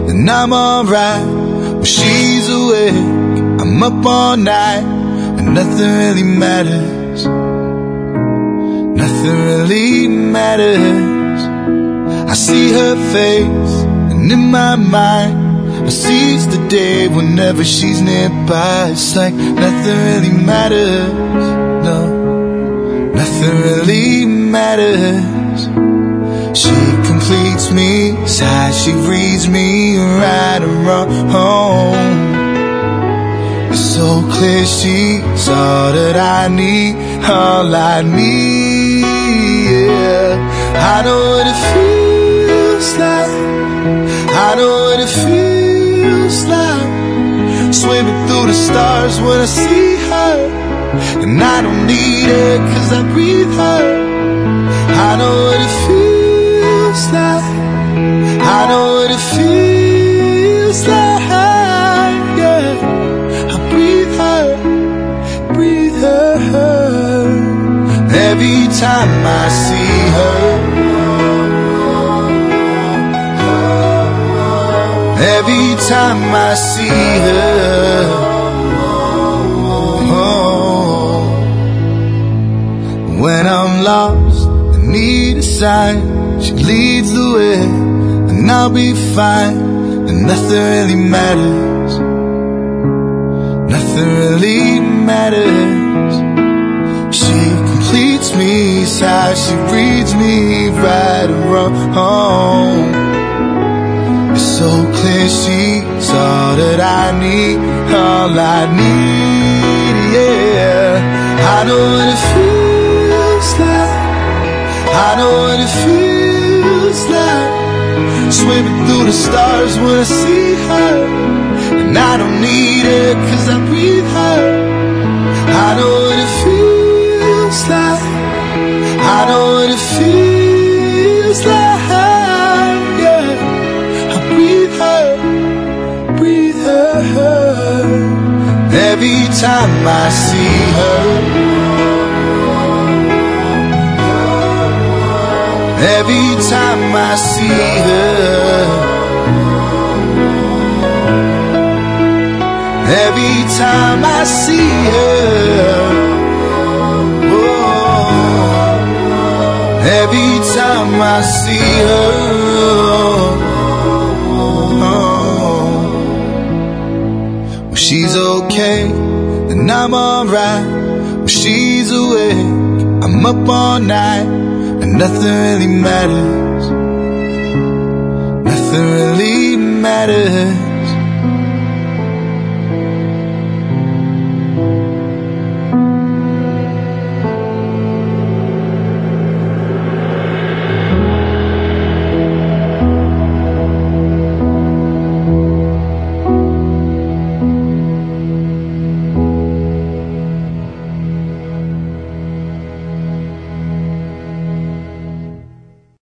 then I'm alright. When she's awake, I'm up all night, and nothing really matters. Nothing really matters. I see her face, and in my mind I seize the day whenever she's nearby. It's like nothing really matters. No, nothing really matters. She completes me, inside she reads me right and wrong. It's so clear she's all that I need, all I need, yeah. I know what it feels like, I know what it feels like, swimming through the stars when I see her, and I don't need her cause I breathe her. I know what it feels like, I know what it feels like, yeah. I breathe her, every time I see her, every time I see her. Oh. When I'm lost and need a sign, she leads the way, and I'll be fine, and nothing really matters. Nothing really matters. She completes me, inside she reads me right and wrong. It's so clear she's all that I need, all I need, yeah. I know what it feels like, I know what it feels like, swimming through the stars when I see her, and I don't need her cause I breathe her. I know what it feels like, I know what it feels like, yeah. I breathe her, every time I see her, every time I see her, every time I see her, oh, every time I see her, oh. When she's okay, then I'm alright. When she's awake, I'm up all night, and nothing really matters. Nothing really matters.